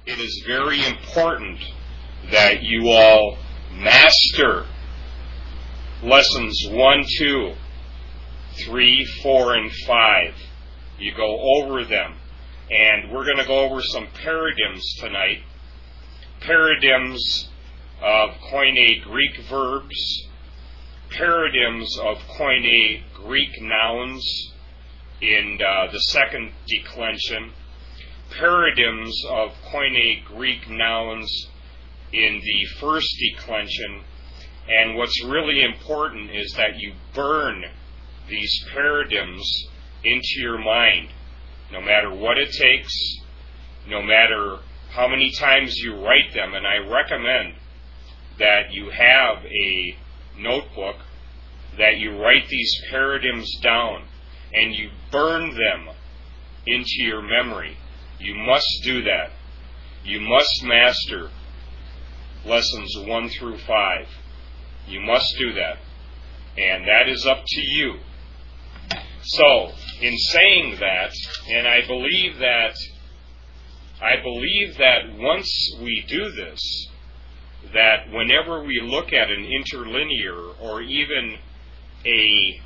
it is very important that you all master lessons 1, 2, 3, 4, and 5. You go over them. And we're going to go over some paradigms tonight. Paradigms of Koine Greek verbs, paradigms of Koine Greek nouns in the second declension, paradigms of Koine Greek nouns in the first declension, and what's really important is that you burn these paradigms into your mind, no matter what it takes, no matter how many times you write them, and I recommend that you have a notebook, that you write these paradigms down, and you burn them into your memory. You must do that. You must master lessons 1 through 5. You must do that. And that is up to you. So, in saying that, and I believe that once we do this, that whenever we look at an interlinear or even a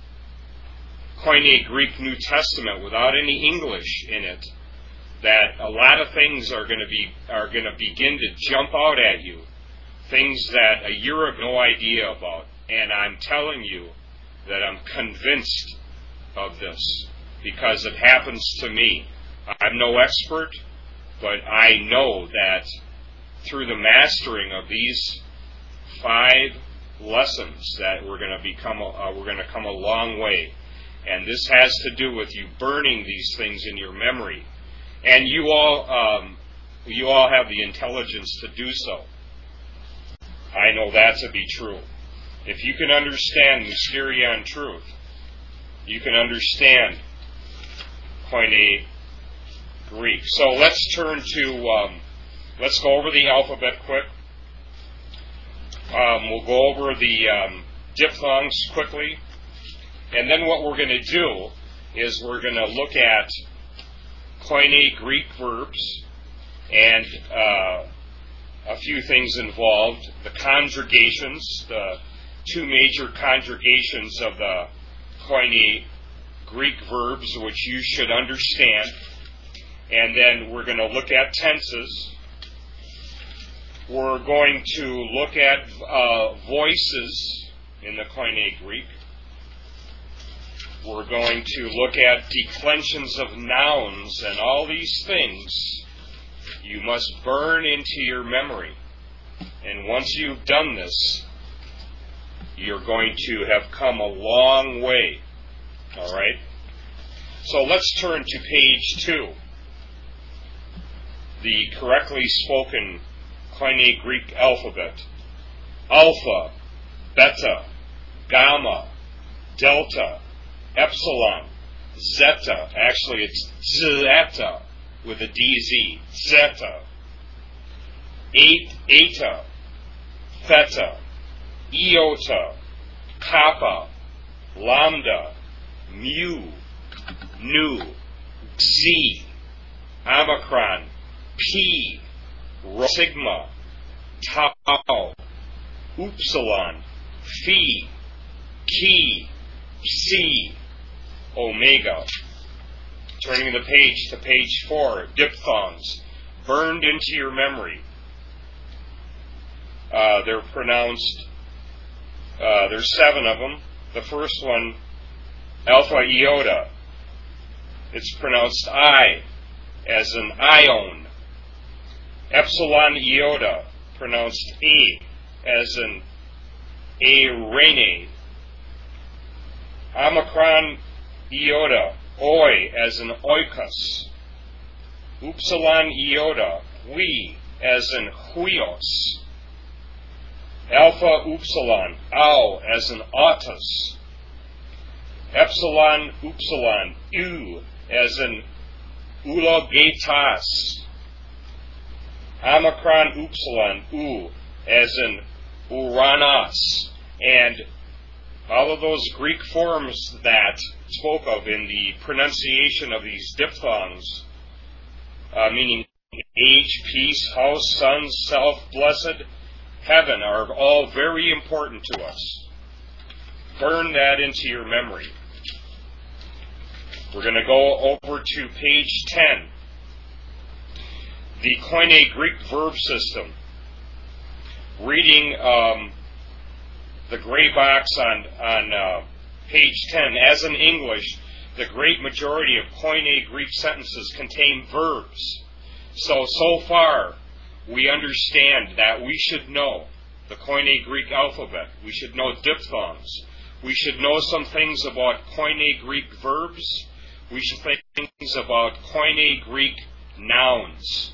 Koine Greek New Testament without any English in it, that a lot of things are going to begin to jump out at you, things that a year ago no idea about. And I'm telling you that I'm convinced of this because it happens to me. I'm no expert, but I know that through the mastering of these 5 lessons that we're going to come a long way. And this has to do with you burning these things in your memory. And you all have the intelligence to do so. I know that to be true. If you can understand Mysterion truth, you can understand Koine Greek. So let's turn to, let's go over the alphabet quick. We'll go over the diphthongs quickly. And then what we're going to do is we're going to look at Koine Greek verbs and a few things involved. The conjugations, the 2 major conjugations of the Koine Greek verbs, which you should understand. And then we're going to look at tenses. We're going to look at voices in the Koine Greek. We're going to look at declensions of nouns, and all these things you must burn into your memory. And once you've done this, you're going to have come a long way. All right? So let's turn to page 2. The correctly spoken Koine Greek alphabet. Alpha, beta, gamma, delta, epsilon, zeta. Actually, it's zeta with a DZ. Zeta. Eta, theta, iota, kappa, lambda, mu, nu, xi, omicron, pi, rho, sigma, tau, upsilon, phi, chi, psi, omega. Turning the page to page 4, diphthongs, burned into your memory. They're pronounced, there's 7 of them. The first one, alpha iota. It's pronounced I, as an ion. Epsilon iota, pronounced A, as an arene. Omicron iota, oi, as an oikos. Upsilon iota, we, as in huios. Alpha upsilon, au, as in autos. Epsilon upsilon, u, as in ulogetas. Omicron upsilon, u, as in uranos. And all of those Greek forms that spoke of in the pronunciation of these diphthongs, meaning age, peace, house, son, self, blessed, heaven are all very important to us. Burn that into your memory. We're going to go over to page 10. The Koine Greek verb system. Reading the gray box on page 10. As in English, the great majority of Koine Greek sentences contain verbs. So far, we understand that we should know the Koine Greek alphabet. We should know diphthongs. We should know some things about Koine Greek verbs. We should know things about Koine Greek nouns.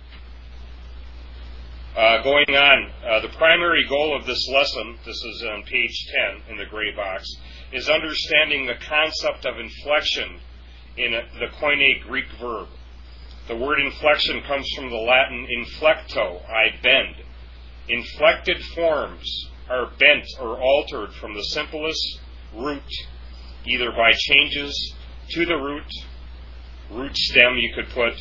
Going on, the primary goal of this lesson, this is on page 10 in the gray box, is understanding the concept of inflection in the Koine Greek verb. The word inflection comes from the Latin inflecto, I bend. Inflected forms are bent or altered from the simplest root, either by changes to the root stem you could put,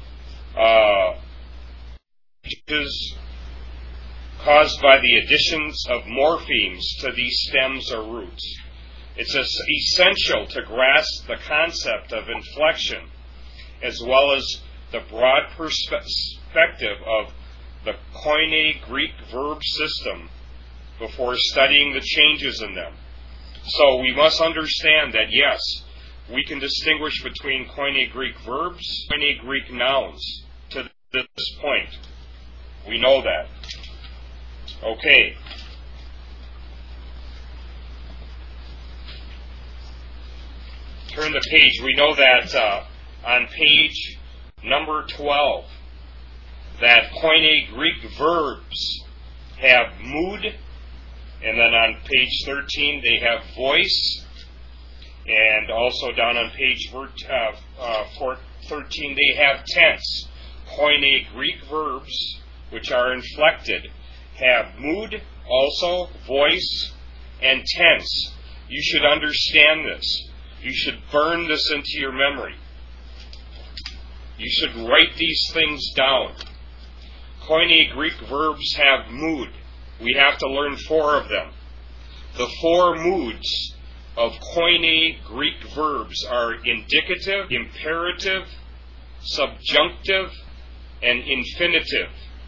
changes caused by the additions of morphemes to these stems or roots. It's essential to grasp the concept of inflection as well as the broad perspective of the Koine Greek verb system before studying the changes in them. So we must understand that, yes, we can distinguish between Koine Greek verbs and Koine Greek nouns to this point. We know that. Okay. Turn the page. We know that on page number 12, that Koine Greek verbs have mood, and then on page 13 they have voice, and also down on page 13 they have tense. Koine Greek verbs, which are inflected, have mood, also voice, and tense. You should understand this. You should burn this into your memory. You should write these things down. Koine Greek verbs have mood. We have to learn 4 of them. The 4 moods of Koine Greek verbs are indicative, imperative, subjunctive, and infinitive.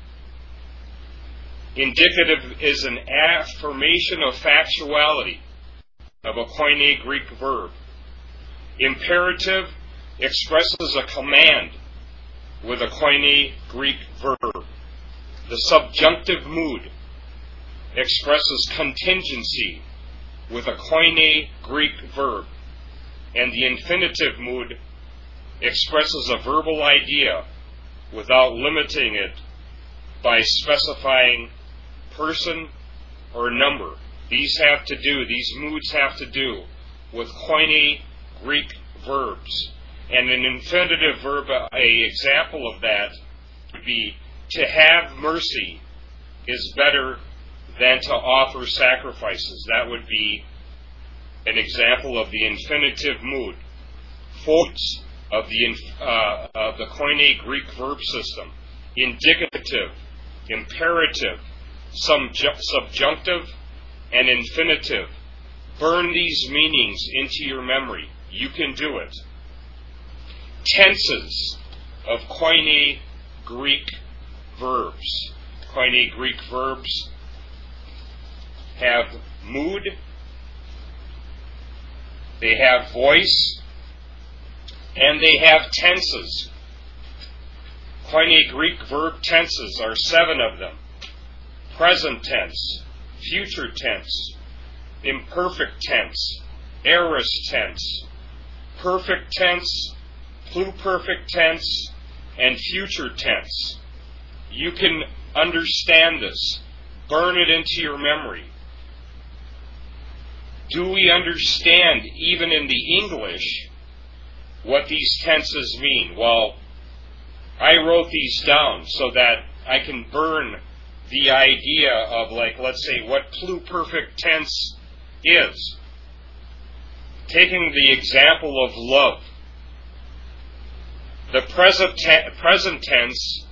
Indicative is an affirmation of factuality of a Koine Greek verb. Imperative expresses a command with a Koine Greek verb. The subjunctive mood expresses contingency with a Koine Greek verb. And the infinitive mood expresses a verbal idea without limiting it by specifying person or number. These moods have to do with Koine Greek verbs. And an infinitive verb, an example of that would be, to have mercy is better than to offer sacrifices. That would be an example of the infinitive mood. Forms of the Koine Greek verb system: indicative, imperative, subjunctive, and infinitive. Burn these meanings into your memory. You can do it. Tenses of Koine Greek verbs. Koine Greek verbs have mood, they have voice, and they have tenses. Koine Greek verb tenses are 7 of them: present tense, future tense, imperfect tense, aorist tense, perfect tense, pluperfect tense, and future tense. You can understand this. Burn it into your memory. Do we understand, even in the English, what these tenses mean? Well, I wrote these down so that I can burn the idea of, like, let's say, what pluperfect tense is. Taking the example of love. The present tense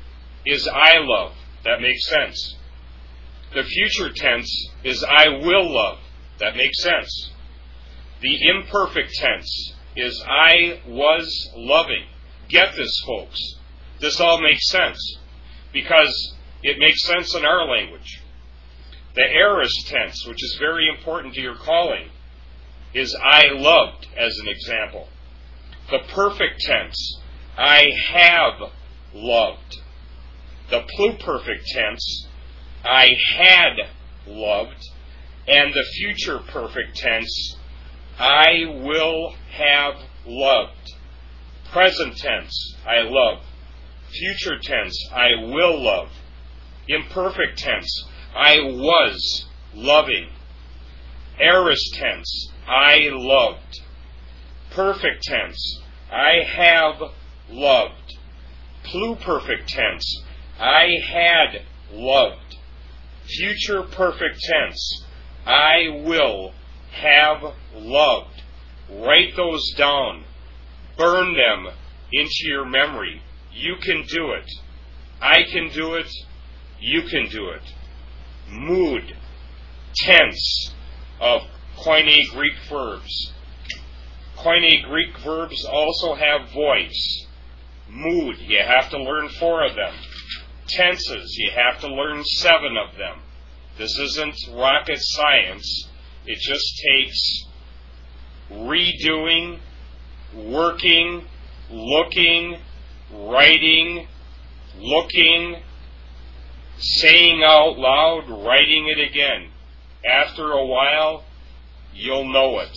is I love. That makes sense. The future tense is I will love. That makes sense. The imperfect tense is I was loving. Get this, folks. This all makes sense because it makes sense in our language. The aorist tense, which is very important to your calling, is I loved, as an example. The perfect tense, I have loved. The pluperfect tense, I had loved. And the future perfect tense, I will have loved. Present tense, I love. Future tense, I will love. Imperfect tense, I was loving. Aorist tense, I loved. Perfect tense, I have loved. Pluperfect tense, I had loved. Future perfect tense, I will have loved. Write those down. Burn them into your memory. You can do it. I can do it. You can do it. Mood, tense of Koine Greek verbs. Koine Greek verbs also have voice. Mood, you have to learn 4 of them. Tenses, you have to learn 7 of them. This isn't rocket science. It just takes redoing, working, looking, writing, looking, saying out loud, writing it again. After a while, you'll know it.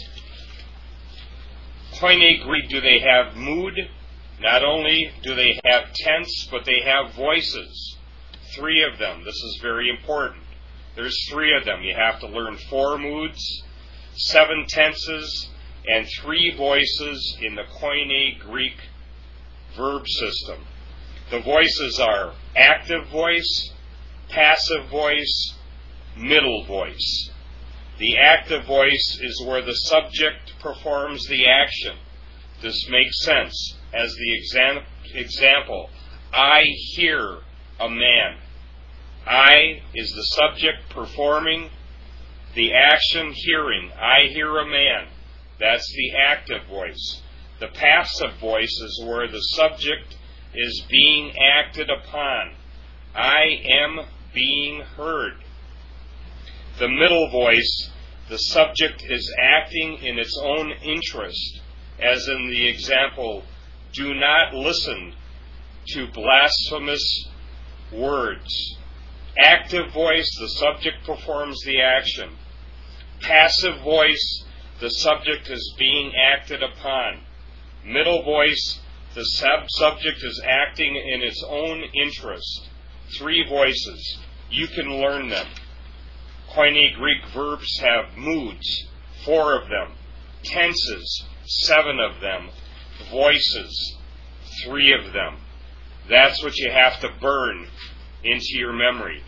Koine Greek, do they have mood? Not only do they have tense, but they have voices. 3 of them. This is very important. There's 3 of them. You have to learn 4 moods, 7 tenses, and 3 voices in the Koine Greek verb system. The voices are active voice, passive voice, middle voice. The active voice is where the subject performs the action. This makes sense. As the example, I hear a man. I is the subject performing the action hearing. I hear a man. That's the active voice. The passive voice is where the subject is being acted upon. I am being heard. The middle voice, the subject is acting in its own interest, as in the example, do not listen to blasphemous words. Active voice, the subject performs the action. Passive voice, the subject is being acted upon. Middle voice, the subject is acting in its own interest. 3 voices. You can learn them. Koine Greek verbs have moods, 4 of them. Tenses, 7 of them. Voices, 3 of them. That's what you have to burn into your memory.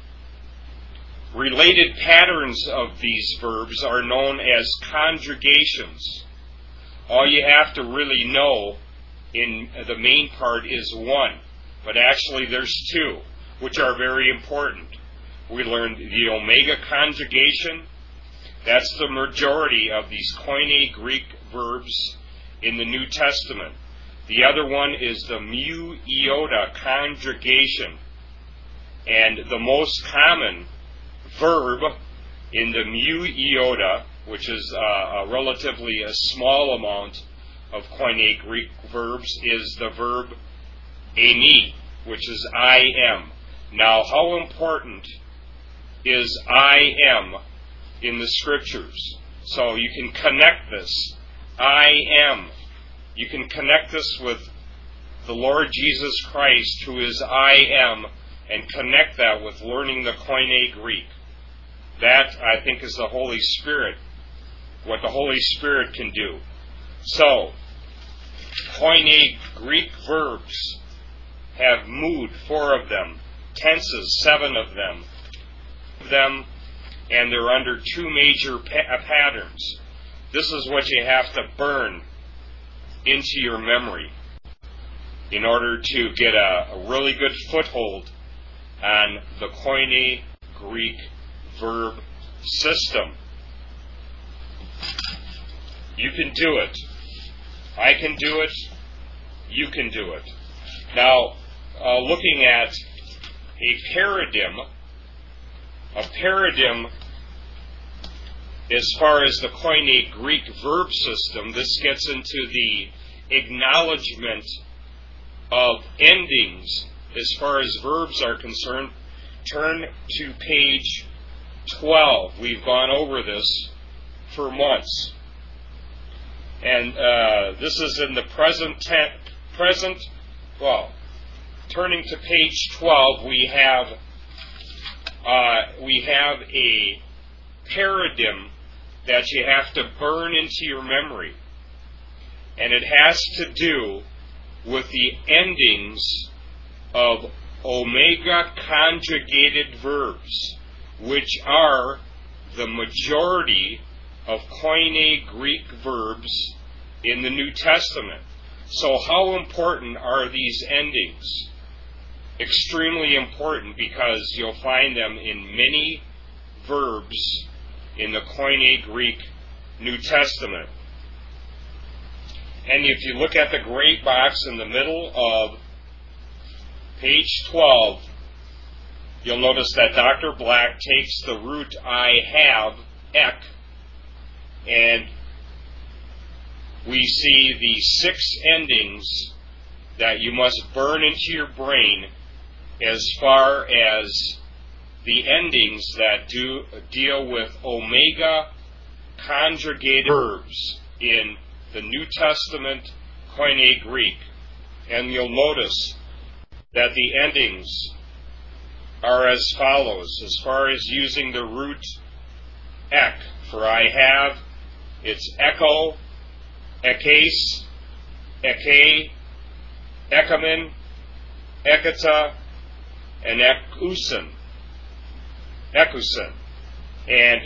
Related patterns of these verbs are known as conjugations. All you have to really know in the main part is 1, but actually there's 2, which are very important. We learned the omega conjugation. That's the majority of these Koine Greek verbs in the New Testament. The other one is the mu iota conjugation. And the most common verb in the mu iota, which is a relatively a small amount of Koine Greek verbs, is the verb eimi, which is I am. Now, how important is I am in the scriptures? So you can connect this. I am. You can connect this with the Lord Jesus Christ, who is I am, and connect that with learning the Koine Greek. That, I think, is the Holy Spirit, what the Holy Spirit can do. So, Koine Greek verbs have mood, 4 of them, tenses, 7 of them, and they're under 2 major patterns. This is what you have to burn into your memory in order to get a really good foothold on the Koine Greek verb system. You can do it. I can do it. You can do it. Now, looking at a paradigm as far as the Koine Greek verb system, this gets into the acknowledgement of endings as far as verbs are concerned. Turn to page 12. We've gone over this for months. And this is in the present. Turning to page 12, we have a paradigm that you have to burn into your memory. And it has to do with the endings of omega conjugated verbs, which are the majority of Koine Greek verbs in the New Testament. So how important are these endings? Extremely important, because you'll find them in many verbs in the Koine Greek New Testament. And if you look at the gray box in the middle of page 12, you'll notice that Dr. Black takes the root I have, ek, and we see the 6 endings that you must burn into your brain as far as the endings that deal with omega conjugated verbs in the New Testament Koine Greek. And you'll notice that the endings are as follows. As far as using the root ek, for I have, it's echo, ekes, eke, ekamen, ekata, and ekusen. And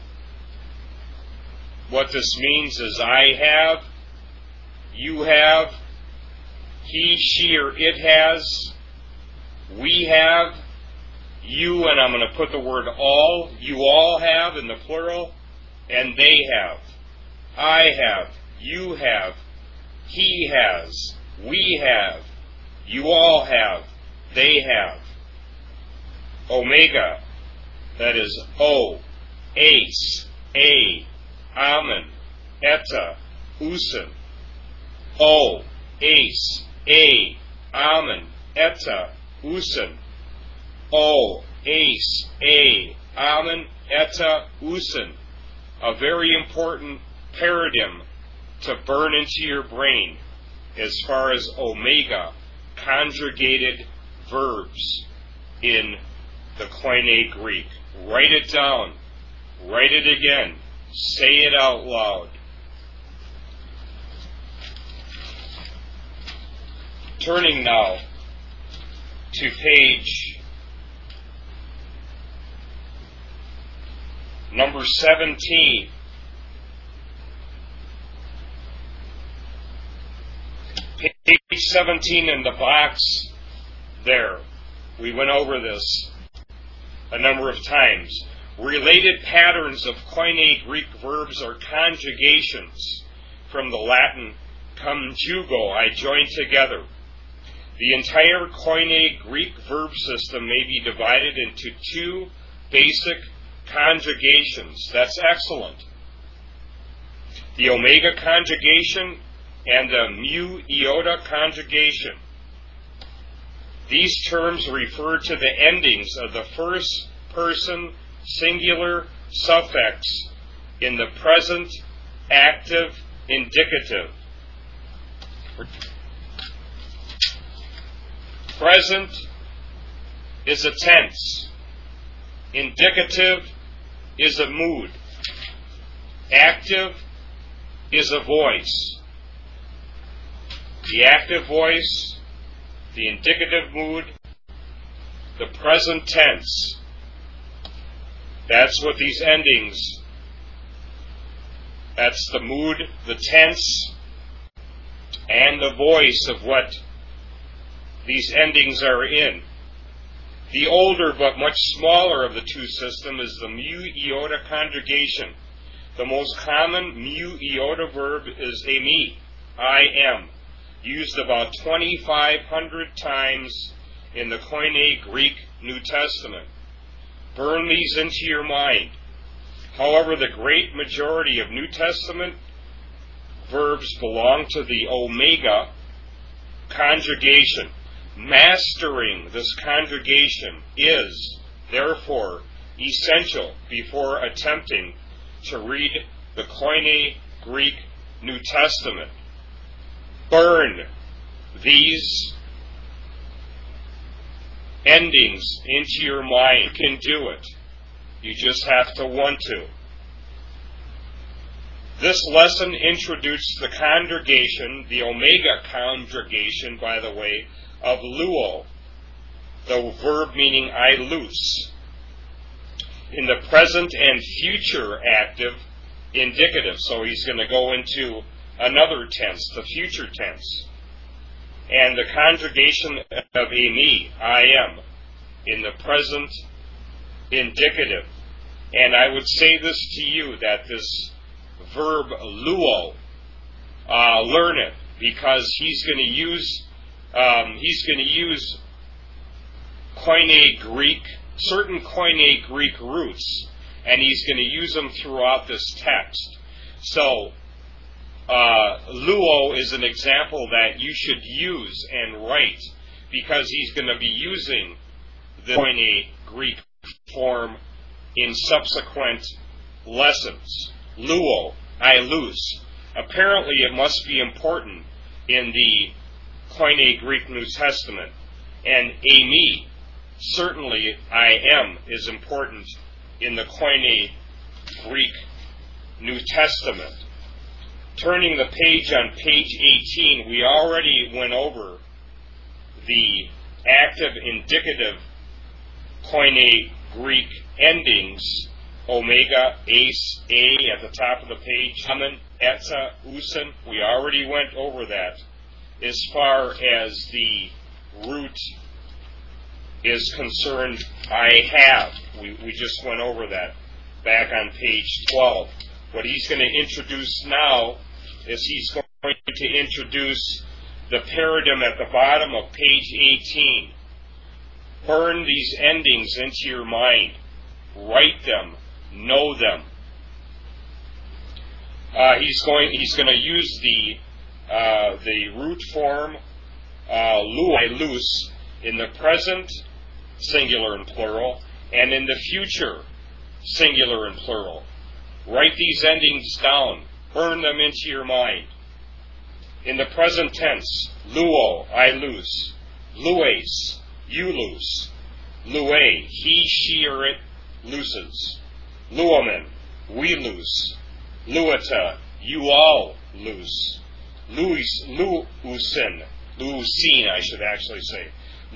what this means is I have, you have, he, she, or it has, we have, you, and I'm going to put the word all, you all have in the plural, and they have. I have, you have, he has, we have, you all have, they have. Omega, that is O, ace, a, amen, eta, usen. O, ace, a, amen, eta, usen. O, ace, a, amen, eta, usen. A very important paradigm to burn into your brain as far as omega conjugated verbs in the Koine Greek. Write it down. Write it again. Say it out loud. Turning now to page number 17. Page 17 in the box there. We went over this a number of times. Related patterns of Koine Greek verbs are conjugations from the Latin conjugo, I join together. The entire Koine Greek verb system may be divided into 2 basic conjugations. That's excellent. The omega conjugation and the mu iota conjugation. These terms refer to the endings of the first person singular suffix in the present active indicative. Present is a tense. Indicative is a mood. Active is a voice. The active voice, the indicative mood, the present tense. That's what these endings, that's the mood, the tense, and the voice of what these endings are in. The older but much smaller of the two systems is the mu iota conjugation. The most common mu iota verb is emi, I am, used about 2,500 times in the Koine Greek New Testament. Burn these into your mind. However, the great majority of New Testament verbs belong to the omega conjugation. Mastering this conjugation is, therefore, essential before attempting to read the Koine Greek New Testament. Burn these endings into your mind. You can do it. You just have to want to. This lesson introduced the conjugation, the omega conjugation, by the way, of luo, the verb meaning I loose, in the present and future active indicative. So he's going to go into another tense, the future tense. And the conjugation of emi, I am, in the present indicative. And I would say this to you, that this verb luo, learn it, because he's going to use Koine Greek, certain Koine Greek roots, and he's going to use them throughout this text. So luo is an example that you should use and write, because he's going to be using the Koine Greek form in subsequent lessons. Luo, I loose. Apparently it must be important in the Koine Greek New Testament. And emi, certainly I am, is important in the Koine Greek New Testament. Turning the page on page 18, we already went over the active indicative Koine Greek endings, omega, ace, a at the top of the page, amen, etza, usen. We already went over that. As far as the root is concerned, I have. We just went over that back on page 12. What he's going to introduce now is he's going to introduce the paradigm at the bottom of page 18. Burn these endings into your mind. Write them. Know them. He's going to use the root form lui, loose, in the present, singular and plural, and in the future, singular and plural. Write these endings down. Burn them into your mind. In the present tense, luo, I loose. Lues, you loose. Lue, he, she, or it looses. Luomen, we loose. Luata, you all loose. Luusin, luusin, I should actually say.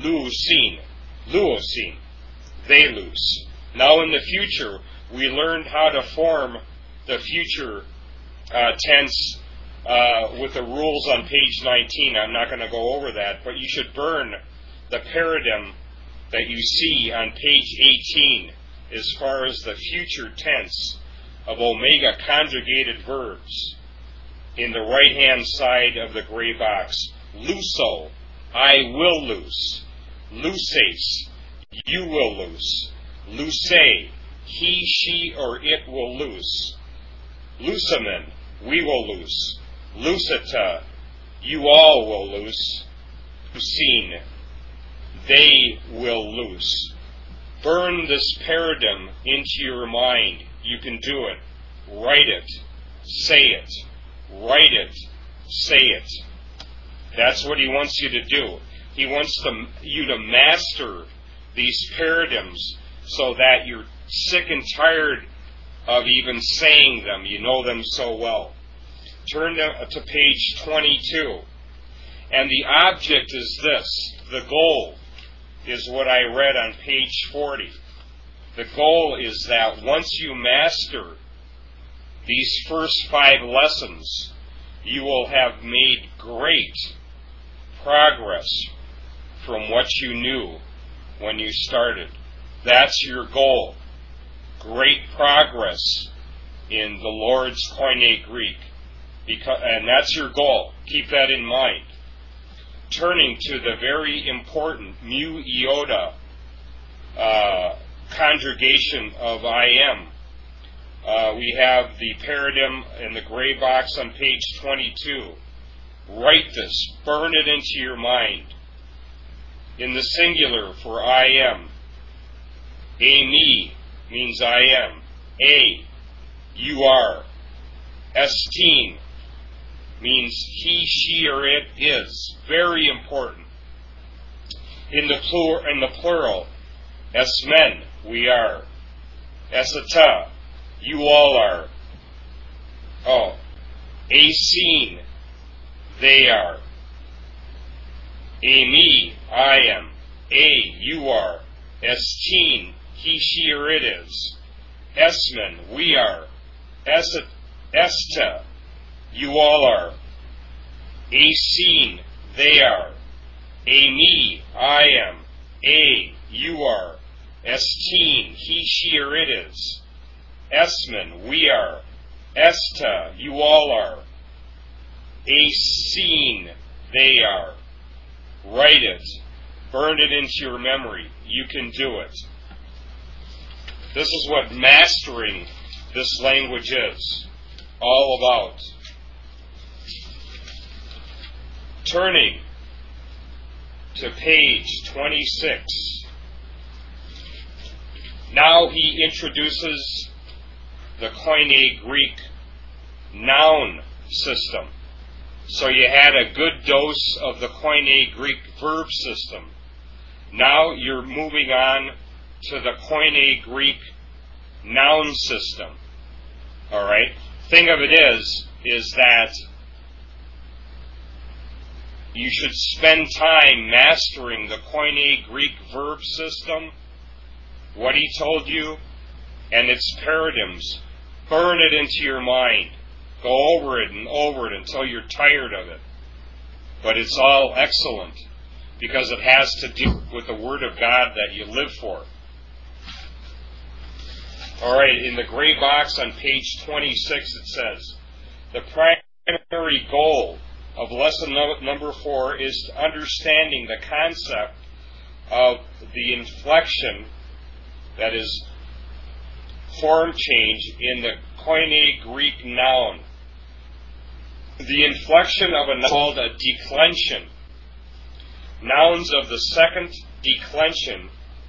Luosin, they loose. Now in the future, we learned how to form the future tense with the rules on page 19. I'm not going to go over that, but you should burn the paradigm that you see on page 18 as far as the future tense of omega conjugated verbs in the right-hand side of the gray box. Luso, I will loose. Luces, you will loose. Luce, he, she, or it will loose. Lusamen, we will loose. Lucita, you all will loose. Lucine, they will loose. Burn this paradigm into your mind. You can do it. Write it. Say it. Write it. Say it. That's what he wants you to do. He wants you to master these paradigms so that you're sick and tired of even saying them. You know them so well. Turn to page 22. And the object is this. The goal is what I read on page 40. The goal is that once you master these first 5 lessons, you will have made great progress from what you knew when you started. That's your goal. Great progress in the Lord's Koine Greek. And that's your goal. Keep that in mind. Turning to the very important mu iota conjugation of I am. We have the paradigm in the gray box on page 22. Write this. Burn it into your mind. In the singular for I am, me means I am. You are. Esteem means he, she, or it is. Very important. In the plural, esmen, we are. Esata, you all are. Asin, they are. Me, I am. You are. Esteen, he, she, or it is. Esmen, we are. Esta, you all are. Asin, they are. Me, I am. You are. Esteen, he, she, or it is. Esmen, we are. Esta, you all are. Asin, they are. Write it. Burn it into your memory. You can do it. This is what mastering this language is all about. Turning to page 26. Now he introduces the Koine Greek noun system. So you had a good dose of the Koine Greek verb system. Now you're moving on to the Koine Greek noun system. All right? Thing of it is that you should spend time mastering the Koine Greek verb system, what he told you, and its paradigms. Burn it into your mind. Go over it until you're tired of it. But it's all excellent because it has to do with the Word of God that you live for. All right, in the gray box on page 26 it says, the primary goal of lesson number 4 is understanding the concept of the inflection, that is, form change in the Koine Greek noun. The inflection of a noun called a declension. Nouns of the second declension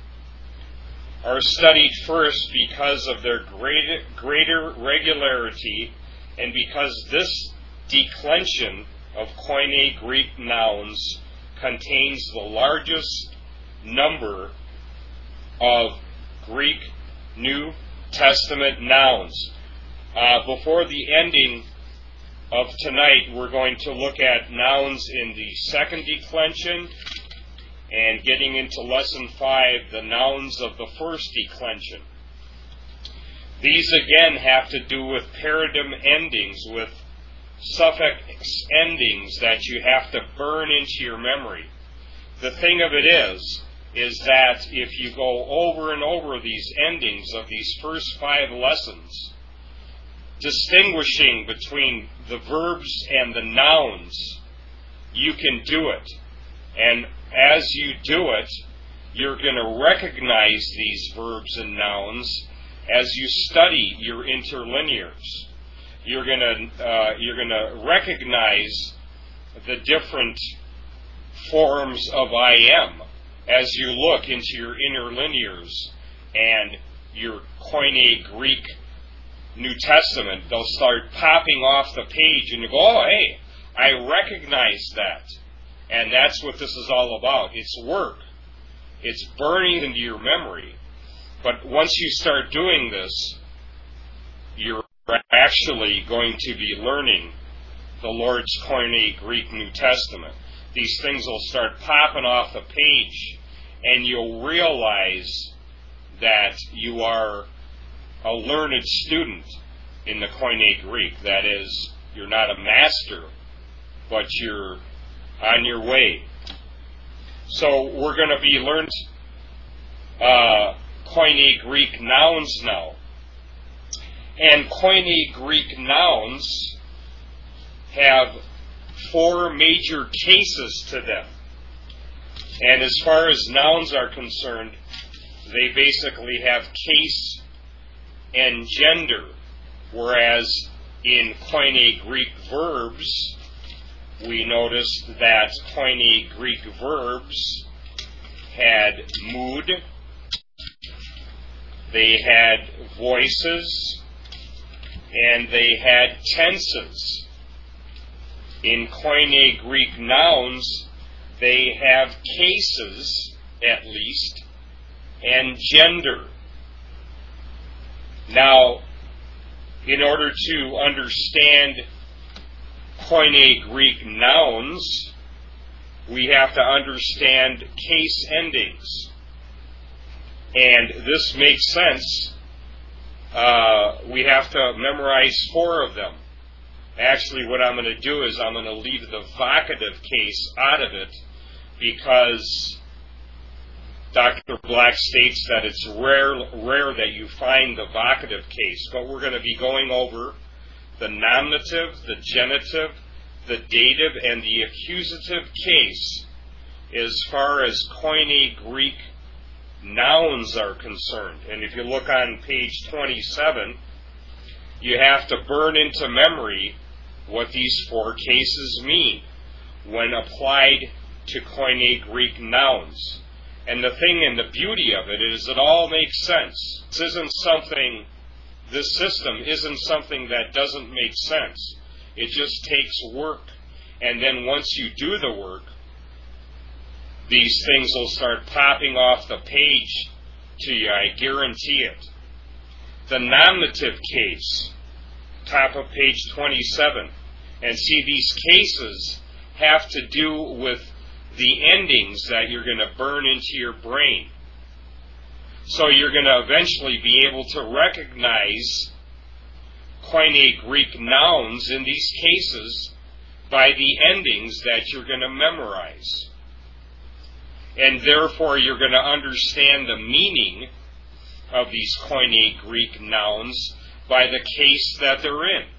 are studied first because of their greater regularity and because this declension of Koine Greek nouns contains the largest number of Greek New Testament nouns. Before the ending of tonight, we're going to look at nouns in the second declension, and getting into lesson 5, the nouns of the first declension. These again have to do with paradigm endings, with suffix endings that you have to burn into your memory. The thing of it is that if you go over and over these endings of these first 5 lessons, distinguishing between the verbs and the nouns, you can do it. And as you do it, you're going to recognize these verbs and nouns as you study your interlinears. You're going to recognize the different forms of I am as you look into your interlinears and your Koine Greek New Testament. They'll start popping off the page and you go, oh, hey, I recognize that. And that's what this is all about. It's work. It's burning into your memory. But once you start doing this, you're actually going to be learning the Lord's Koine Greek New Testament. These things will start popping off the page, and you'll realize that you are a learned student in the Koine Greek. That is, you're not a master, but you're on your way. So we're going to be learning Koine Greek nouns now. And Koine Greek nouns have four major cases to them. And as far as nouns are concerned, they basically have case and gender, whereas in Koine Greek verbs, we noticed that Koine Greek verbs had mood, they had voices, and they had tenses. In Koine Greek nouns, they have cases, at least, and gender. Now, in order to understand Koine Greek nouns, we have to understand case endings. And this makes sense. We have to memorize four of them. Actually, what I'm going to do is I'm going to leave the vocative case out of it, because Dr. Black states that it's rare that you find the vocative case, but we're going to be going over the nominative, the genitive, the dative, and the accusative case as far as Koine Greek nouns are concerned. And if you look on page 27, you have to burn into memory what these four cases mean when applied to Koine Greek nouns. And the thing and the beauty of it is it all makes sense. This system isn't something that doesn't make sense. It just takes work. And then once you do the work, these things will start popping off the page to you, I guarantee it. The nominative case, top of page 27. And see, these cases have to do with the endings that you're going to burn into your brain. So you're going to eventually be able to recognize Koine Greek nouns in these cases by the endings that you're going to memorize. And therefore you're going to understand the meaning of these Koine Greek nouns by the case that they're in.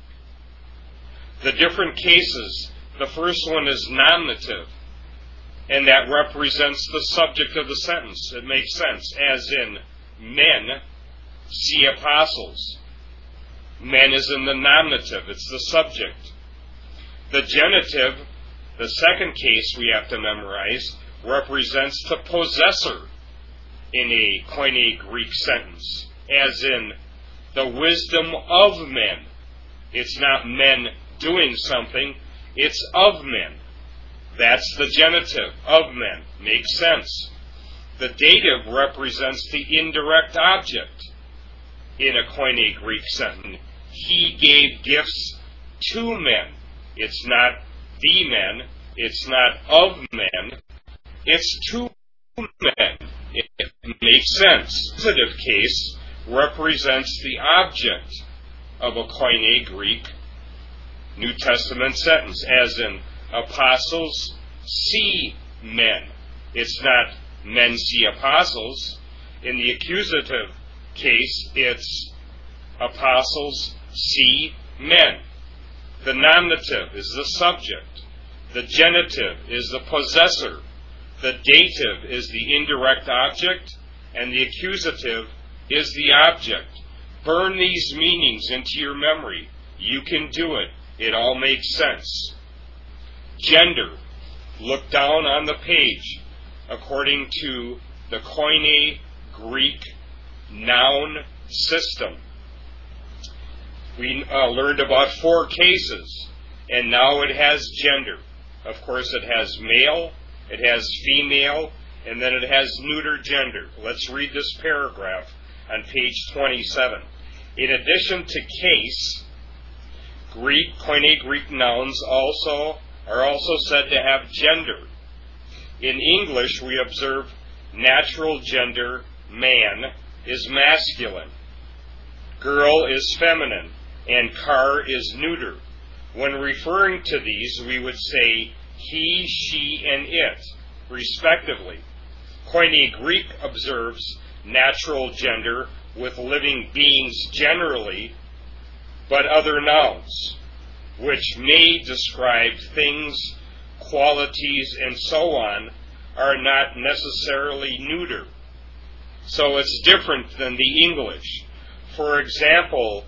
The different cases, the first one is nominative, and that represents the subject of the sentence. It makes sense, as in men see apostles. Men is in the nominative, it's the subject. The genitive, the second case we have to memorize, represents the possessor in a Koine Greek sentence, as in the wisdom of men. It's not men doing something, it's of men. That's the genitive, of men. Makes sense. The dative represents the indirect object in a Koine Greek sentence. He gave gifts to men. It's not the men, it's not of men, it's to men. It makes sense. The positive case represents the object of a Koine Greek New Testament sentence, as in apostles see men. It's not men see apostles. In the accusative case, it's apostles see men. The nominative is the subject. The genitive is the possessor. The dative is the indirect object, and the accusative is the object. Burn these meanings into your memory. You can do it. It all makes sense. Gender. Look down on the page. According to the Koine Greek noun system, we learned about four cases, and now it has gender. Of course, it has male, it has female, and then it has neuter gender. Let's read this paragraph on page 27. In addition to case, Koine Greek nouns are also said to have gender. In English, we observe natural gender, man, is masculine, girl is feminine, and car is neuter. When referring to these, we would say he, she, and it, respectively. Koine Greek observes natural gender with living beings generally, but other nouns, which may describe things, qualities, and so on, are not necessarily neuter. So it's different than the English. For example,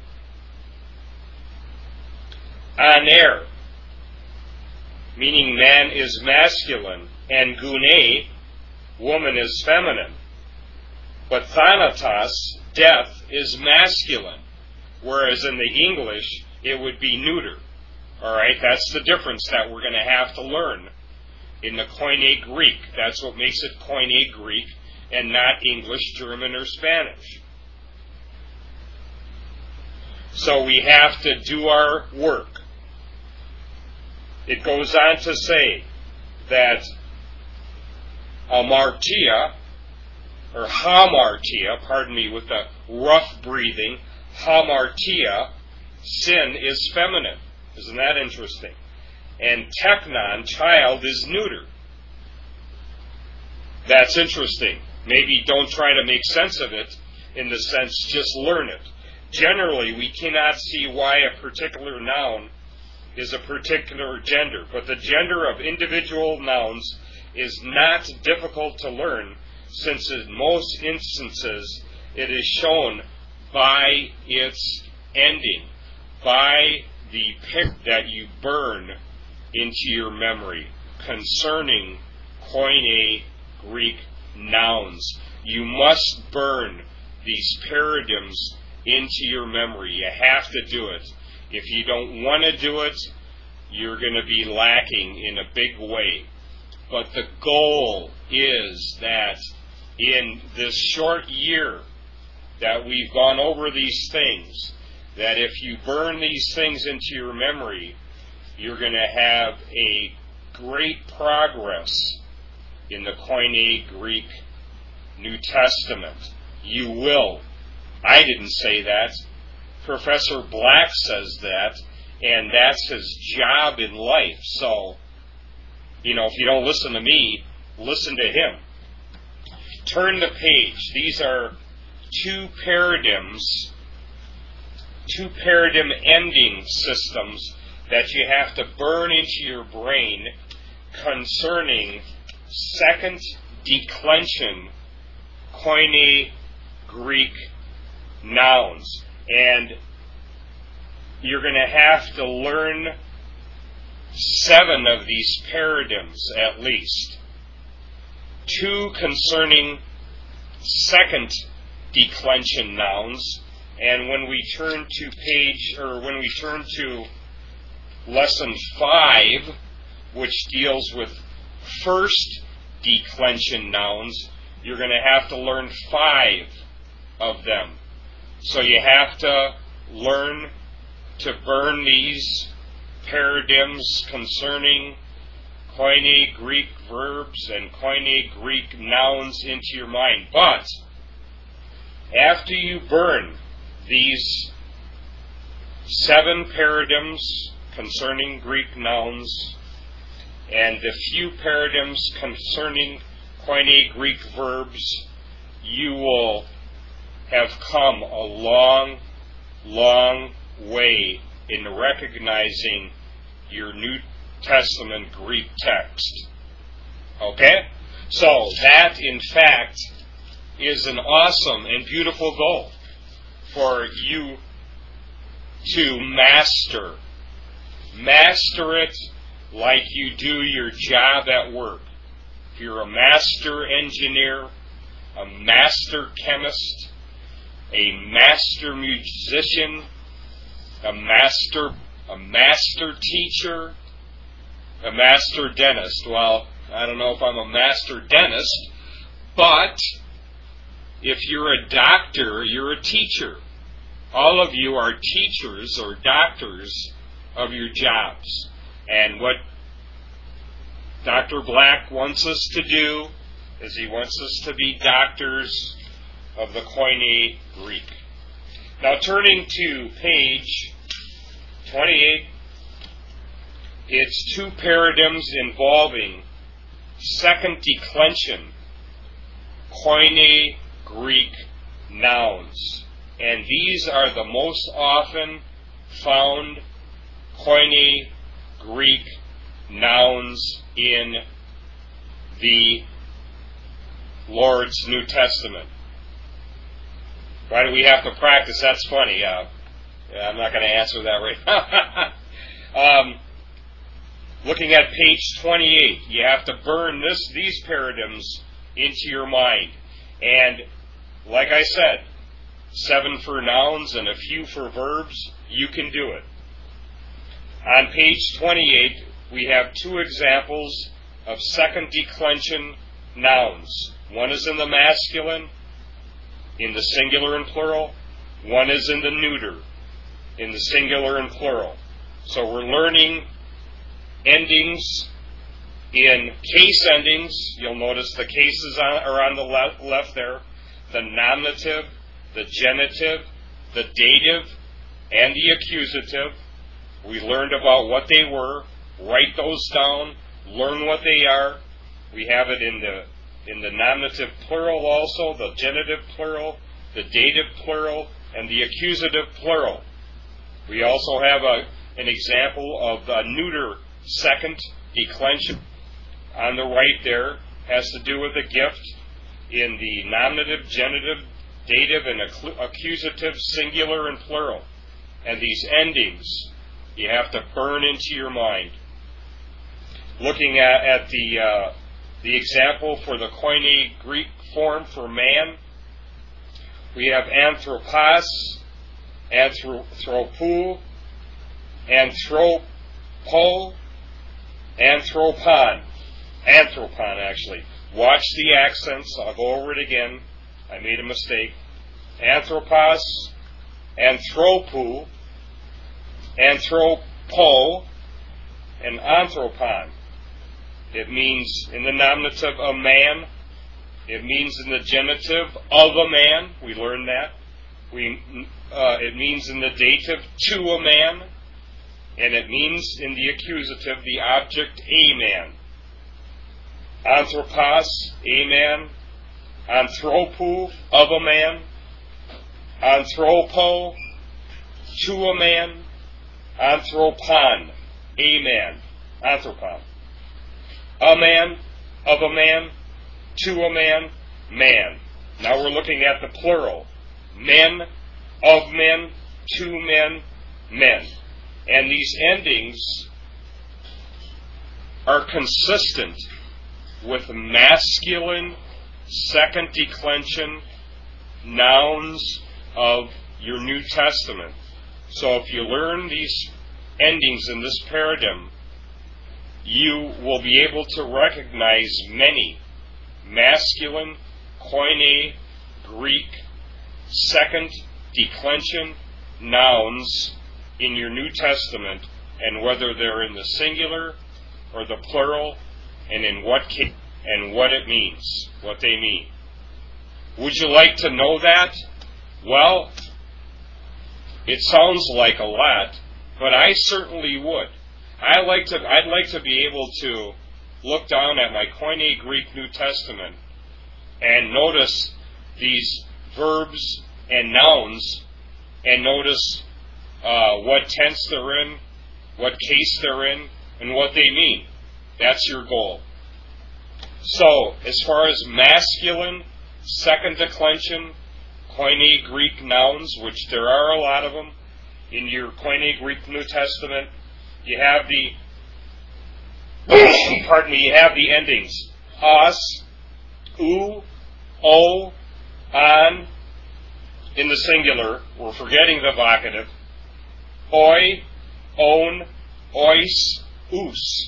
aner, meaning man is masculine, and gune, woman is feminine. But thanatos, death, is masculine, whereas in the English it would be neuter. All right, that's the difference that we're going to have to learn in the Koine Greek. That's what makes it Koine Greek and not English, German, or Spanish. So we have to do our work. It goes on to say that amartia, or hamartia, pardon me with the rough breathing, hamartia, sin is feminine. Isn't that interesting? And teknon, child, is neuter. That's interesting. Maybe don't try to make sense of it in the sense just learn it. Generally, we cannot see why a particular noun is a particular gender, but the gender of individual nouns is not difficult to learn, since in most instances it is shown by its ending, by the that you burn into your memory concerning Koine Greek nouns. You must burn these paradigms into your memory. You have to do it. If you don't want to do it, you're going to be lacking in a big way. But the goal is that in this short year that we've gone over these things, that if you burn these things into your memory, you're going to have a great progress in the Koine Greek New Testament. You will. I didn't say that. Professor Black says that, and that's his job in life. So, if you don't listen to me, listen to him. Turn the page. These are two paradigm ending systems that you have to burn into your brain concerning second declension Koine Greek nouns. And you're going to have to learn 7 of these paradigms at least. 2 concerning second declension nouns, and when we turn to lesson 5, which deals with first declension nouns, you're going to have to learn 5 of them. So you have to learn to burn these paradigms concerning Koine Greek verbs and Koine Greek nouns into your mind. But after you burn these 7 paradigms concerning Greek nouns and the few paradigms concerning Koine Greek verbs, you will have come a long, long way in recognizing your New Testament Greek text. Okay? So that, in fact, is an awesome and beautiful goal for you to master. Master it like you do your job at work. If you're a master engineer, a master chemist, a master musician, a master teacher, a master dentist. Well, I don't know if I'm a master dentist, but if you're a doctor, you're a teacher. All of you are teachers or doctors of your jobs. And what Dr. Black wants us to do is he wants us to be doctors of the Koine Greek. Now turning to page 28, it's 2 paradigms involving second declension Koine Greek nouns. And these are the most often found Koine Greek nouns in the Lord's New Testament. Why do we have to practice? That's funny. I'm not going to answer that right now. Looking at page 28, you have to burn these paradigms into your mind. And like I said, 7 for nouns and a few for verbs, you can do it. On page 28, we have 2 examples of second declension nouns. One is in the masculine, in the singular and plural. One is in the neuter, in the singular and plural. So we're learning endings in case endings. You'll notice the cases are on the left there. The nominative, the genitive, the dative, and the accusative. We learned about what they were. Write those down. Learn what they are. We have it in the nominative plural also, the genitive plural, the dative plural, and the accusative plural. We also have an example of the neuter second declension. On the right there has to do with a gift in the nominative, genitive, dative, and accusative, singular and plural. And these endings you have to burn into your mind. Looking at the example for the Koine Greek form for man, we have anthropos, anthropou, anthropo, anthropon. Anthropon, actually. Watch the accents. I'll go over it again. I made a mistake. Anthropos, anthropou, anthropo, and anthropon. It means in the nominative a man. It means in the genitive of a man. We learned that. It means in the dative to a man. And it means in the accusative the object a man. Anthropos, a man. Anthropou, of a man. Anthropo, to a man. Anthropon, a man. Anthropon. A man, of a man, to a man, man. Now we're looking at the plural. Men, of men, to men, men. And these endings are consistent with masculine second declension nouns of your New Testament. So if you learn these endings in this paradigm, you will be able to recognize many masculine Koine Greek second declension nouns in your New Testament, and whether they're in the singular or the plural, and in what case and what it means, what they mean. Would you like to know that? Well, it sounds like a lot, but I certainly would. I'd like to be able to look down at my Koine Greek New Testament and notice these verbs and nouns, and notice what tense they're in, what case they're in, and what they mean. That's your goal. So, as far as masculine second declension Koine Greek nouns, which there are a lot of them in your Koine Greek New Testament, you have you have the endings os, u, o, on. In the singular, we're forgetting the vocative. Oi, own, ois, us.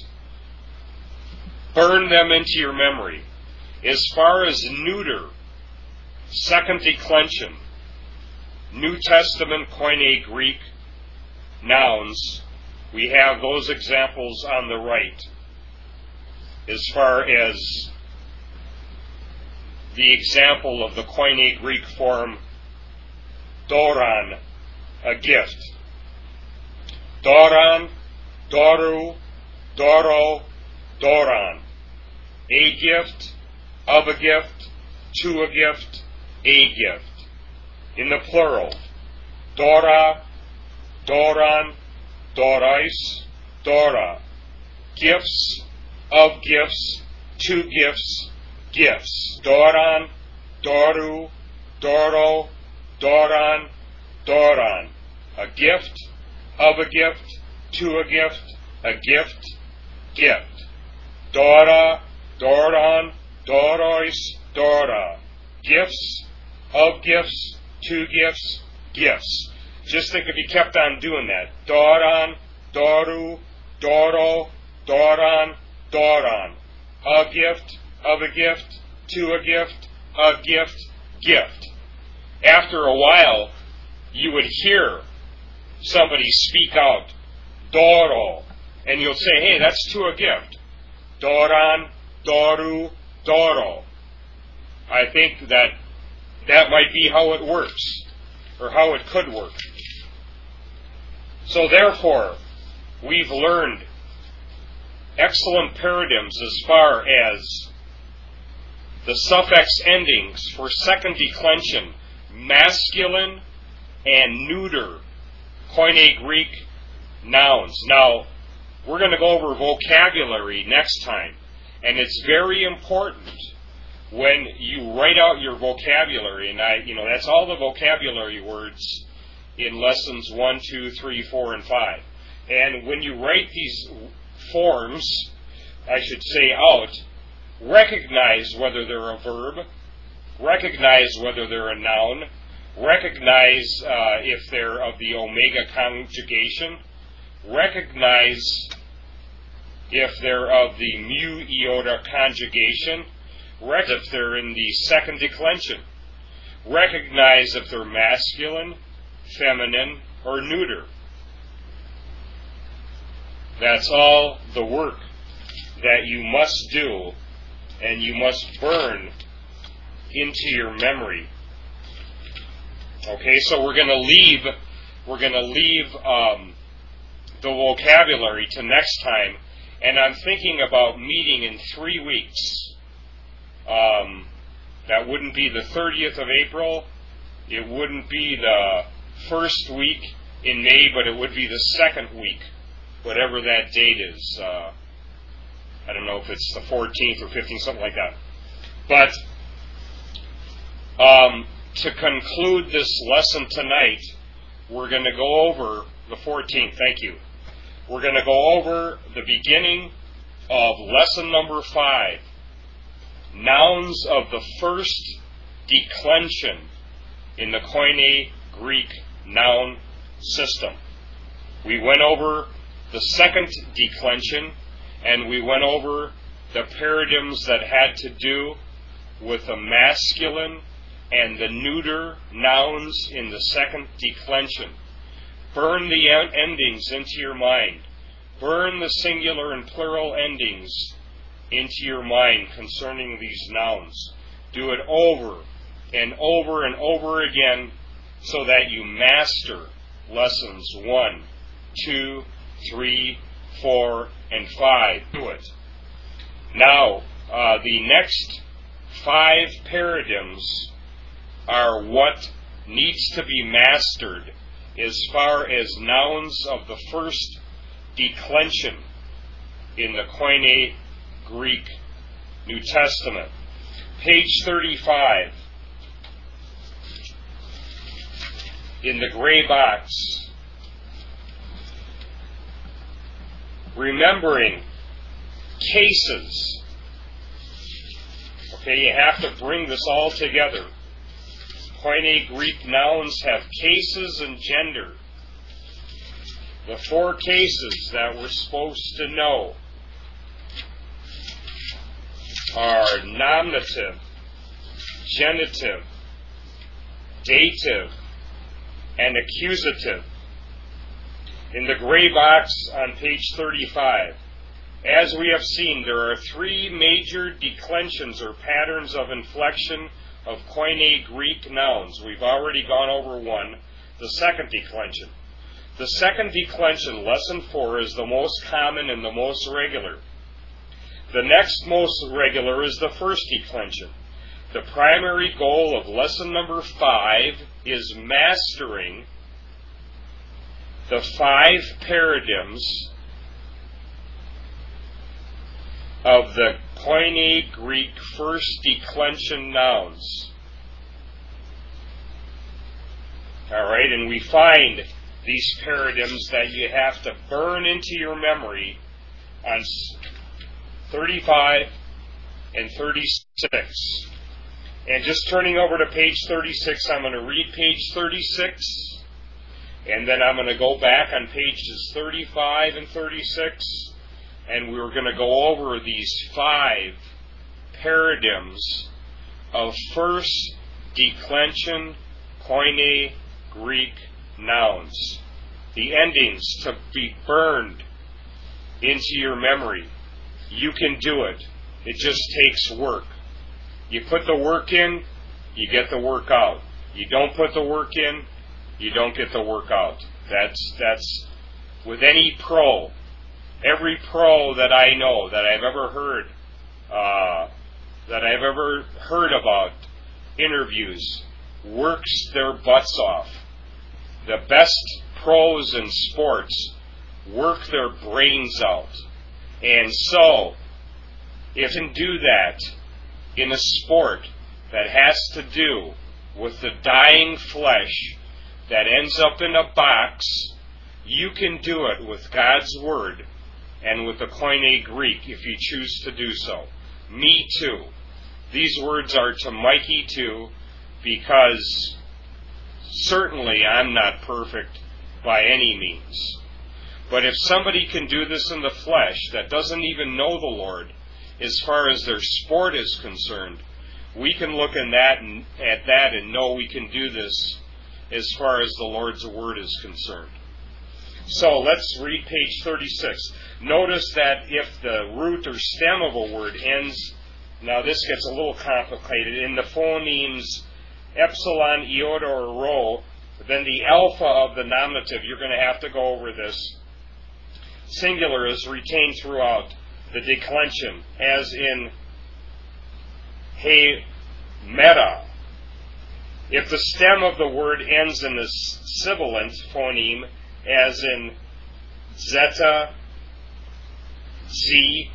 Burn them into your memory. As far as neuter, second declension, New Testament Koine Greek nouns, we have those examples on the right. As far as the example of the Koine Greek form doron, a gift. Doron, doru, doro, doron. A gift, of a gift, to a gift, a gift. In the plural, dora, doran, dorais, dora. Gifts, of gifts, to gifts, gifts. Doran, doru, doro, doran, doran. A gift, of a gift, to a gift, gift. Dora, doran, dorois, dora. Gifts, of gifts, to gifts, gifts. Just think if you kept on doing that. Doran, doru, doro, doran, doran. A gift, of a gift, to a gift, gift. After a while, you would hear somebody speak out, doro, and you'll say, hey, that's to a gift. Doran, doru, doro. I think that might be how it works, or how it could work. So therefore, we've learned excellent paradigms as far as the suffix endings for second declension, masculine and neuter, Koine Greek nouns. Now, we're going to go over vocabulary next time, and it's very important when you write out your vocabulary, and that's all the vocabulary words in lessons 1, 2, 3, 4, and 5. And when you write these forms, I should say out, recognize whether they're a verb, recognize whether they're a noun, recognize if they're of the omega conjugation, recognize if they're of the mu iota conjugation, recognize if they're in the second declension, recognize if they're masculine, feminine, or neuter. That's all the work that you must do, and you must burn into your memory. Okay, so we're going to leave the vocabulary to next time, and I'm thinking about meeting in 3 weeks. That wouldn't be the 30th of April. It wouldn't be the first week in May, but it would be the second week, whatever that date is. I don't know if it's the 14th or 15th, something like that. But to conclude this lesson tonight, we're going to go over the 14th. Thank you. We're going to go over the beginning of lesson number 5, nouns of the first declension in the Koine Greek noun system. We went over the second declension, and we went over the paradigms that had to do with the masculine and the neuter nouns in the second declension. Burn the endings into your mind. Burn the singular and plural endings into your mind concerning these nouns. Do it over and over and over again so that you master lessons 1, 2, 3, 4, and 5. Do it. Now, the next 5 paradigms are what needs to be mastered as far as nouns of the first declension in the Koine Greek New Testament. Page 35 in the gray box. Remembering cases. Okay, you have to bring this all together. Koine Greek nouns have cases and gender. The 4 cases that we're supposed to know are nominative, genitive, dative, and accusative. In the gray box on page 35, as we have seen, there are 3 major declensions or patterns of inflection of Koine Greek nouns. We've already gone over one, the second declension. The second declension, lesson 4, is the most common and the most regular. The next most regular is the first declension. The primary goal of lesson number 5 is mastering the 5 paradigms of the Koine Greek first declension nouns. Alright, and we find these paradigms that you have to burn into your memory on 35 and 36. And just turning over to page 36, I'm going to read page 36, and then I'm going to go back on pages 35 and 36, and we're going to go over these 5 paradigms of first declension Koine Greek nouns. The endings to be burned into your memory. You can do it. It just takes work. You put the work in, you get the work out. You don't put the work in, you don't get the work out. That's with any pro. Every pro that I know, that I've ever heard about interviews, works their butts off. The best pros in sports work their brains out. And so, if you can do that in a sport that has to do with the dying flesh that ends up in a box, you can do it with God's Word and with the Koine Greek if you choose to do so. Me too. These words are to Mikey too, because certainly I'm not perfect by any means. But if somebody can do this in the flesh that doesn't even know the Lord, as far as their sport is concerned, we can look at that and know we can do this as far as the Lord's Word is concerned. So let's read page 36. Notice that if the root or stem of a word ends, now this gets a little complicated, in the phonemes epsilon, iota, or rho, then the alpha of the nominative, you're going to have to go over this, singular is retained throughout the declension, as in he meta. If the stem of the word ends in the sibilant phoneme, as in zeta, z,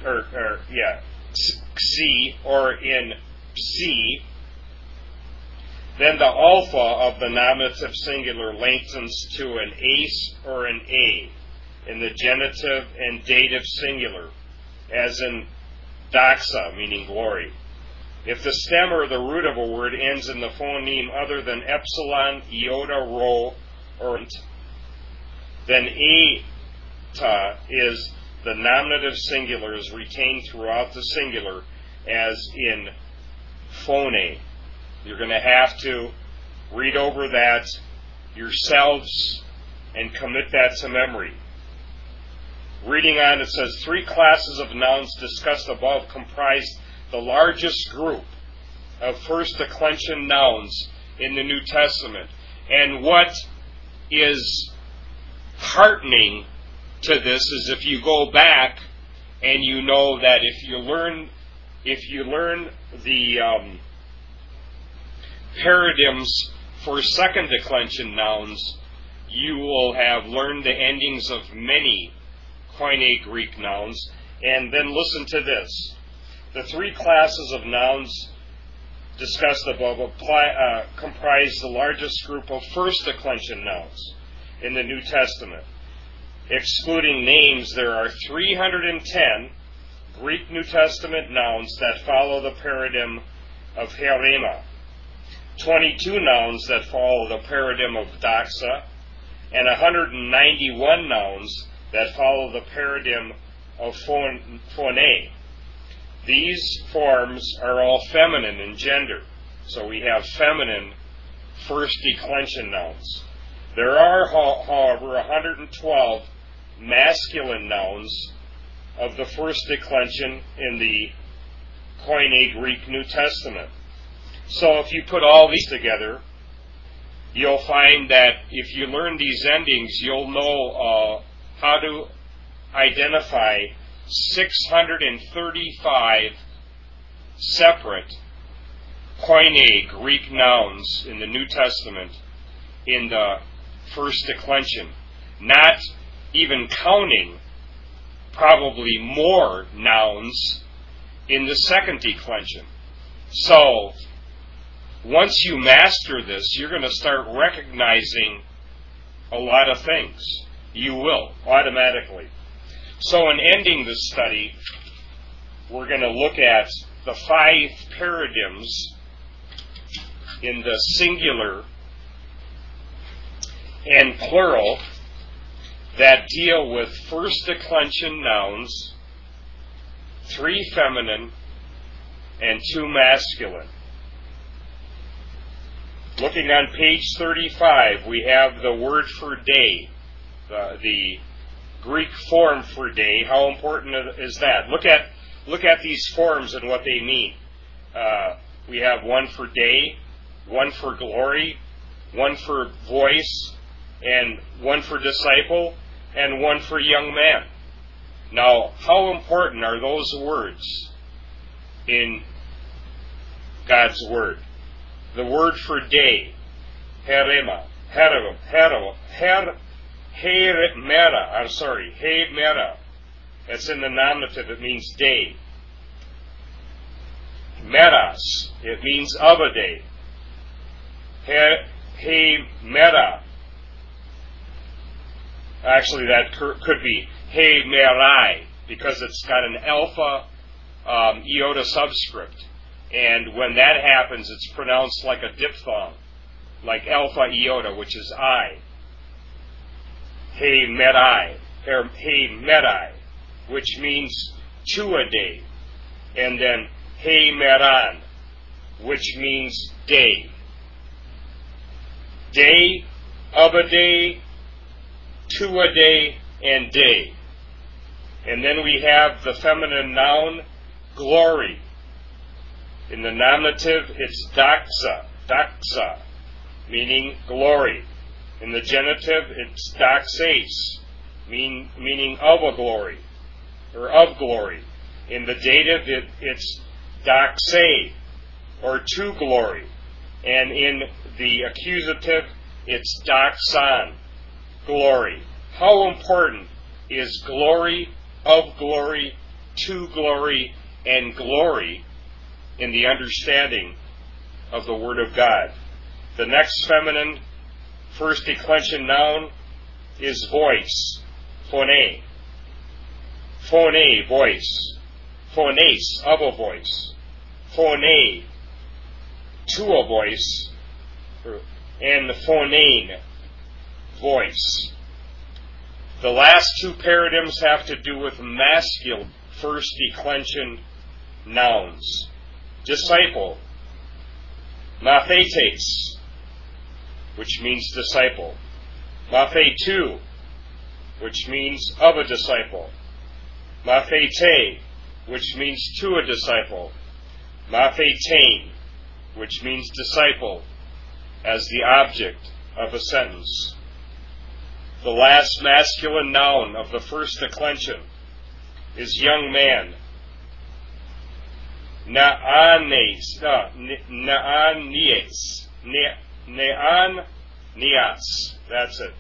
c, or in c, then the alpha of the nominative singular lengthens to an ace or an a in the genitive and dative singular, as in doxa, meaning glory. If the stem or the root of a word ends in the phoneme other than epsilon, iota, rho, or int, then eta is the nominative singular is retained throughout the singular, as in phone. You're going to have to read over that yourselves and commit that to memory. Reading on, it says, 3 classes of nouns discussed above comprise the largest group of first declension nouns in the New Testament. And what is heartening to this is if you go back and you know that if you learn the paradigms for second declension nouns, you will have learned the endings of many Koine Greek nouns. And then listen to this. The 3 classes of nouns discussed above comprise the largest group of first declension nouns in the New Testament. Excluding names, there are 310 Greek New Testament nouns that follow the paradigm of herema, 22 nouns that follow the paradigm of doxa, and 191 nouns that follow the paradigm of phone. These forms are all feminine in gender, so we have feminine first declension nouns. There are, however, 112 masculine nouns of the first declension in the Koine Greek New Testament. So if you put all these together, you'll find that if you learn these endings, you'll know how to identify 635 separate Koine Greek nouns in the New Testament in the first declension, not even counting probably more nouns in the second declension. So, once you master this, you're going to start recognizing a lot of things. You will, automatically. So in ending this study, we're going to look at the 5 paradigms in the singular and plural that deal with first declension nouns, 3 feminine and 2 masculine. Looking on page 35, we have the word for day, the Greek form for day. How important is that? Look at these forms and what they mean. We have one for day, one for glory, one for voice, and one for disciple, and one for young man. Now, how important are those words in God's Word? The word for day, herema, hemera. That's in the nominative, it means day. Meras, it means of a day. Hemera. Actually, that could be hemerai, because it's got an alpha iota subscript. And when that happens, it's pronounced like a diphthong, like alpha iota, which is I. Hemerai, which means to a day. And then hemeran, which means day. Day, of a day, to a day, and day. And then we have the feminine noun, glory. In the nominative, it's doxa, meaning glory. In the genitive, it's doxase, meaning of a glory, or of glory. In the dative, it's doxe, or to glory. And in the accusative, it's doxan, glory. How important is glory, of glory, to glory, and glory in the understanding of the Word of God? The next feminine first declension noun is voice, phone. Phone, voice. Phones, of a voice. Phone, to a voice. And the phonane, voice. The last 2 paradigms have to do with masculine first declension nouns. Disciple, mathetes, which means disciple. Mathetu, which means of a disciple. Mathete, which means to a disciple. Mathetain, which means disciple, as the object of a sentence. The last masculine noun of the first declension is young man. Neanias. That's it.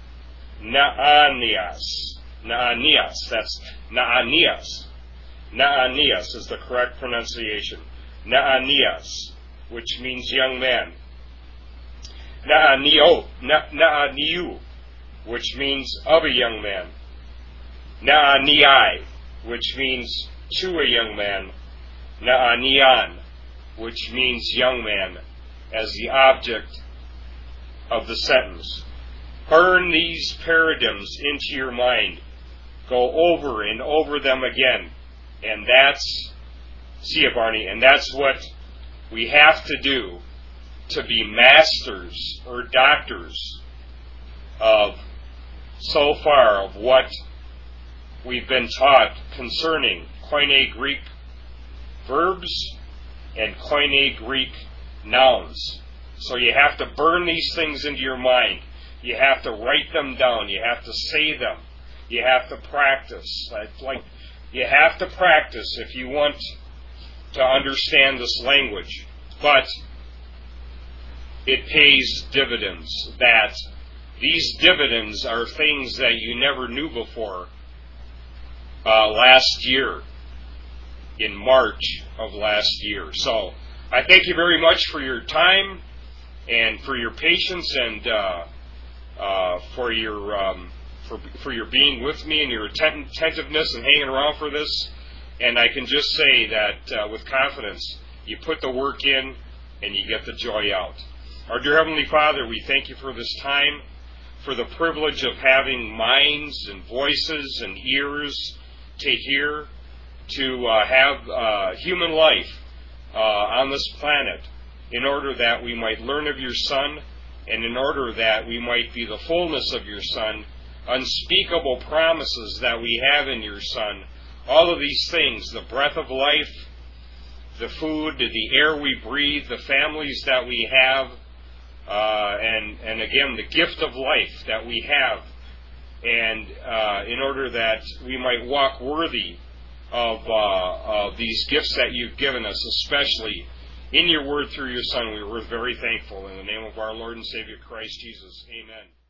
Naanias. That's Naanias. Naanias is the correct pronunciation. Naanias, which means young man. Naaniu, which means of a young man. Naaniai, which means to a young man. Naanian, which means young man, as the object of the sentence. Burn these paradigms into your mind. Go over and over them again. And that's, see it, Barney, and that's what we have to do to be masters or doctors of so far of what we've been taught concerning Koine Greek verbs and Koine Greek nouns. So you have to burn these things into your mind. You have to write them down. You have to say them. You have to practice. You have to practice if you want to understand this language. but it pays dividends. That these dividends are things that you never knew before. Last year, in March of last year. So I thank you very much for your time and for your patience and for your being with me and your attentiveness and hanging around for this. And I can just say that with confidence, you put the work in and you get the joy out. Our dear Heavenly Father, we thank you for this time, for the privilege of having minds and voices and ears to hear, to have human life on this planet, in order that we might learn of your Son, and in order that we might be the fullness of your Son, unspeakable promises that we have in your Son, all of these things, the breath of life, the food, the air we breathe, the families that we have, and again, the gift of life that we have, and in order that we might walk worthy of these gifts that you've given us, especially in your word through your Son, we're very thankful. In the name of our Lord and Savior Christ Jesus, amen.